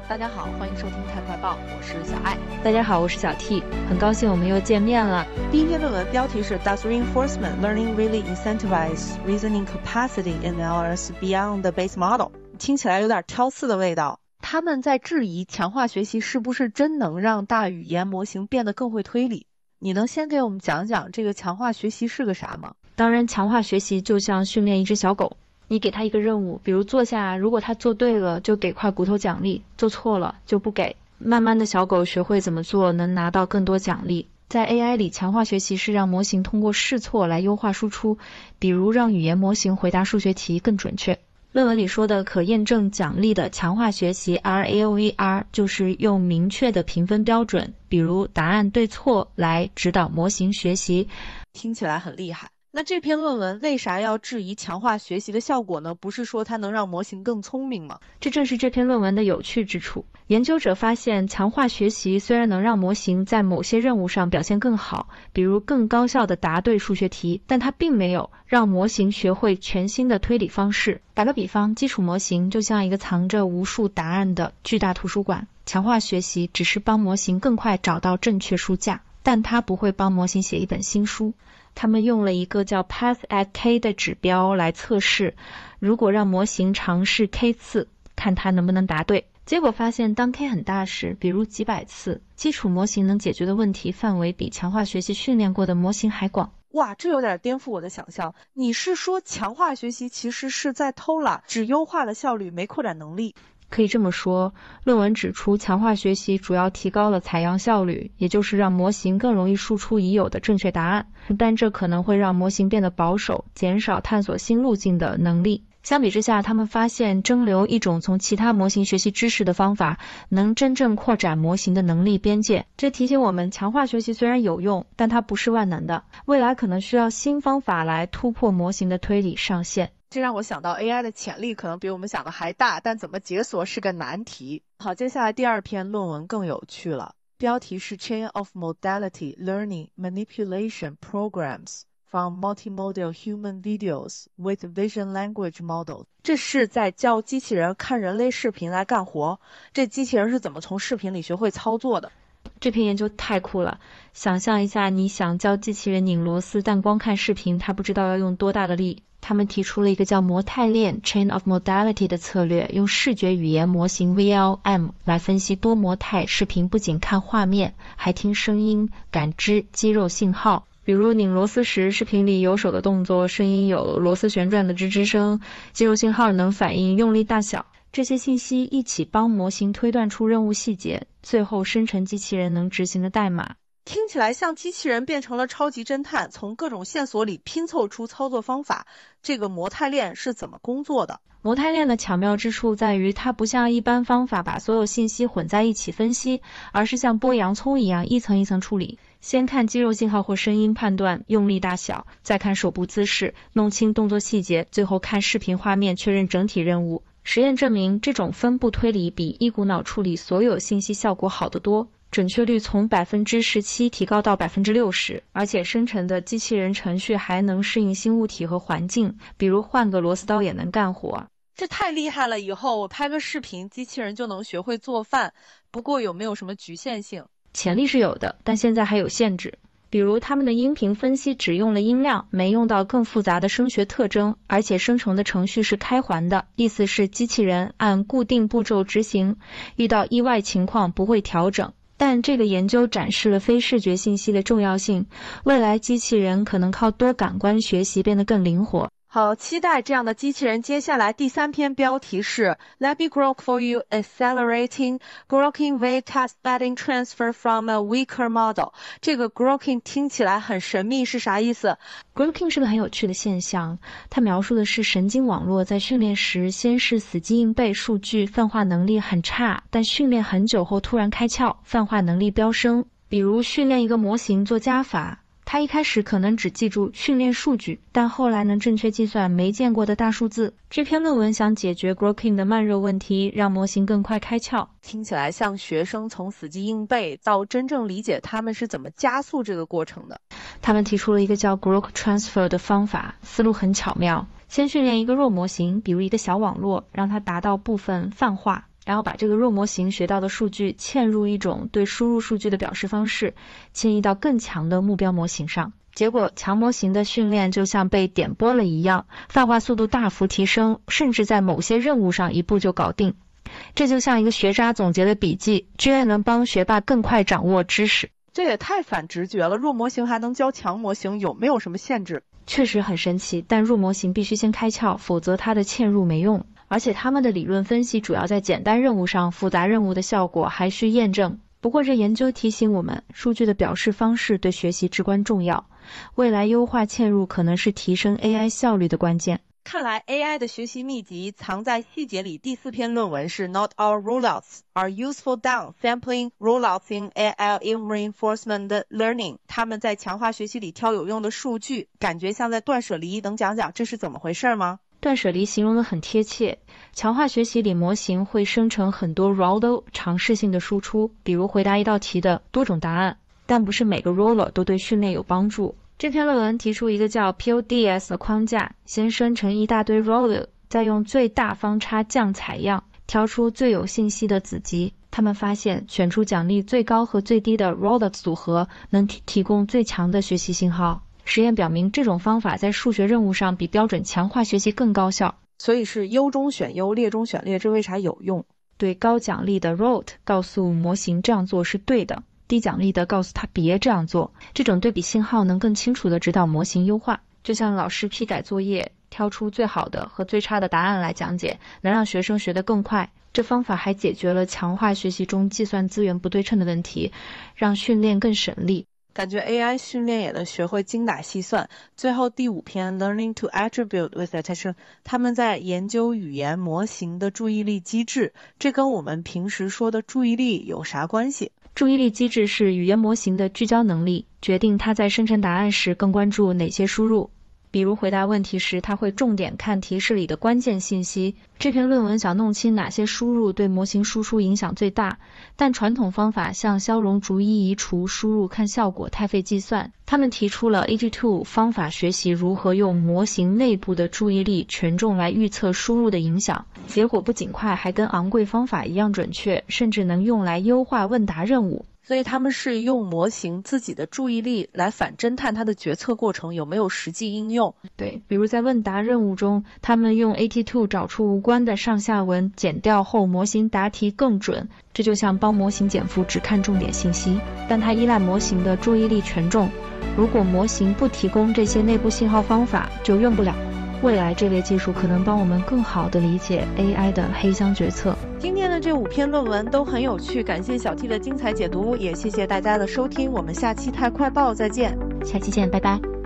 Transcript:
大家好，欢迎收听太快报，我是小爱。 大家好，我是小 T， 很高兴我们又见面了。 第一篇论文标题是 Does reinforcement learning really incentivize reasoning capacity in LLMs beyond the base model？ 听起来有点挑刺的味道。他们在质疑强化学习是不是真能让大语言模型变得更会推理。你能先给我们讲讲这个强化学习是个啥吗？ 当然，强化学习就像训练一只小狗，你给他一个任务，比如坐下，如果他做对了就给块骨头奖励，做错了就不给。慢慢的小狗学会怎么做，能拿到更多奖励。在 AI 里，强化学习是让模型通过试错来优化输出，比如让语言模型回答数学题更准确。论文里说的可验证奖励的强化学习 RAOER 就是用明确的评分标准，比如答案对错来指导模型学习。 听起来很厉害。那这篇论文为啥要质疑强化学习的效果呢？不是说它能让模型更聪明吗？ 这正是这篇论文的有趣之处。研究者发现，强化学习虽然能让模型在某些任务上表现更好，比如更高效地答对数学题，但它并没有让模型学会全新的推理方式。打个比方，基础模型就像一个藏着无数答案的巨大图书馆，强化学习只是帮模型更快找到正确书架，但它不会帮模型写一本新书。他们用了一个叫 path at k 的指标来测试，如果让模型尝试 k 次，看它能不能答对。结果发现，当 k 很大时，比如几百次，基础模型能解决的问题范围比强化学习训练过的模型还广。 哇，这有点颠覆我的想象。你是说强化学习其实是在偷懒，只优化了效率，没扩展能力？ 可以这么说，论文指出，强化学习主要提高了采样效率，也就是让模型更容易输出已有的正确答案，但这可能会让模型变得保守，减少探索新路径的能力。相比之下，他们发现蒸馏一种从其他模型学习知识的方法，能真正扩展模型的能力边界。这提醒我们，强化学习虽然有用，但它不是万能的，未来可能需要新方法来突破模型的推理上限。 这让我想到 AI 的潜力可能比我们想的还大，但怎么解锁是个难题。好，接下来第二篇论文更有趣了，标题是 Chain of Modality Learning Manipulation Programs from Multimodal Human Videos with Vision Language Models。 这是在教机器人看人类视频来干活，这机器人是怎么从视频里学会操作的？ 这篇研究太酷了，想象一下，你想教机器人拧螺丝，但光看视频它不知道要用多大的力。他们提出了一个叫模态链 Chain of Modality 的策略，用视觉语言模型 VLM 来分析多模态视频，不仅看画面，还听声音，感知肌肉信号。比如拧螺丝时，视频里有手的动作，声音有螺丝旋转的吱吱声，肌肉信号能反映用力大小。这些信息一起帮模型推断出任务细节，最后生成机器人能执行的代码。 听起来像机器人变成了超级侦探，从各种线索里拼凑出操作方法。这个模态链是怎么工作的？ 模态链的巧妙之处在于，它不像一般方法把所有信息混在一起分析，而是像剥洋葱一样一层一层处理。先看肌肉信号或声音判断用力大小，再看手部姿势弄清动作细节，最后看视频画面确认整体任务。实验证明，这种分布推理比一股脑处理所有信息效果好得多，准确率从 17% 提高到 60%， 而且生成的机器人程序还能适应新物体和环境，比如换个螺丝刀也能干活。 这太厉害了，以后我拍个视频，机器人就能学会做饭。不过有没有什么局限性？ 潜力是有的，但现在还有限制。比如他们的音频分析只用了音量，没用到更复杂的声学特征，而且生成的程序是开环的，意思是机器人按固定步骤执行，遇到意外情况不会调整。但这个研究展示了非视觉信息的重要性，未来机器人可能靠多感官学习变得更灵活。 好，期待这样的机器人。接下来第三篇标题是 Let me grok for you accelerating groking weight test betting transfer from a weaker model。 这个 groking 听起来很神秘，是啥意思？ Groking 是个很有趣的现象，它描述的是神经网络在训练时先是死记硬背数据，泛化能力很差，但训练很久后突然开窍，泛化能力飙升。比如训练一个模型做加法，他一开始可能只记住训练数据，但后来能正确计算没见过的大数字。这篇论文想解决 groking 的慢热问题，让模型更快开窍。 听起来像学生从死记硬背到真正理解他们是怎么加速这个过程的。 他们提出了一个叫 grok transfer 的方法，思路很巧妙。先训练一个弱模型，比如一个小网络，让它达到部分泛化， 然后把这个弱模型学到的数据嵌入一种对输入数据的表示方式，迁移到更强的目标模型上。结果强模型的训练就像被点拨了一样，泛化速度大幅提升，甚至在某些任务上一步就搞定。这就像一个学渣总结的笔记，居然能帮学霸更快掌握知识。 这也太反直觉了，弱模型还能教强模型，有没有什么限制？ 确实很神奇，但弱模型必须先开窍，否则它的嵌入没用。而且他们的理论分析主要在简单任务上，复杂任务的效果还需验证。不过这研究提醒我们，数据的表示方式对学习至关重要，未来优化嵌入可能是提升 AI 效率的关键。 看来 AI 的学习秘籍藏在细节里。第4篇论文是 Not all rollouts are useful downsampling rollouts in AI in reinforcement learning。 他们在强化学习里挑有用的数据，感觉像在断舍离，能讲讲这是怎么回事吗？ 断舍离形容得很贴切。强化学习里模型会生成很多 roller 尝试性的输出，比如回答一道题的多种答案，但不是每个 roller 都对训练有帮助。这篇论文提出一个叫 PODS 的框架，先生成一大堆 roller， 再用最大方差降采样，挑出最有信息的子集。他们发现选出奖励最高和最低的 roller 组合能提供最强的学习信号。实验表明，这种方法在数学任务上比标准强化学习更高效。 所以是优中选优，劣中选劣，这为啥有用？ 对高奖励的 rote 告诉模型这样做是对的，低奖励的告诉他别这样做。这种对比信号能更清楚地指导模型优化，就像老师批改作业，挑出最好的和最差的答案来讲解，能让学生学得更快。这方法还解决了强化学习中计算资源不对称的问题，让训练更省力。 感觉 AI 训练也能学会精打细算。最后第5篇 Learning to attribute with attention， 他们在研究语言模型的注意力机制，这跟我们平时说的注意力有啥关系？ 注意力机制是语言模型的聚焦能力，决定它在生成答案时更关注哪些输入。比如回答问题时，它会重点看提示里的关键信息。这篇论文想弄清哪些输入对模型输出影响最大，但传统方法像消融逐一移除输入看效果太费计算。他们提出了 AG2 方法，学习如何用模型内部的注意力权重来预测输入的影响，结果不仅快，还跟昂贵方法一样准确，甚至能用来优化问答任务。 所以他们是用模型自己的注意力来反侦探它的决策过程有没有实际应用。 对，比如在问答任务中，他们用 AT2 找出无关的上下文，剪掉后模型答题更准。这就像帮模型减负，只看重点信息，但它依赖模型的注意力权重。如果模型不提供这些内部信号方法，就用不了。未来这类技术可能帮我们更好地理解 AI 的黑箱决策。 今天的这5篇论文都很有趣，感谢小 T 的精彩解读，也谢谢大家的收听，我们下期太快报再见。 下期见，拜拜。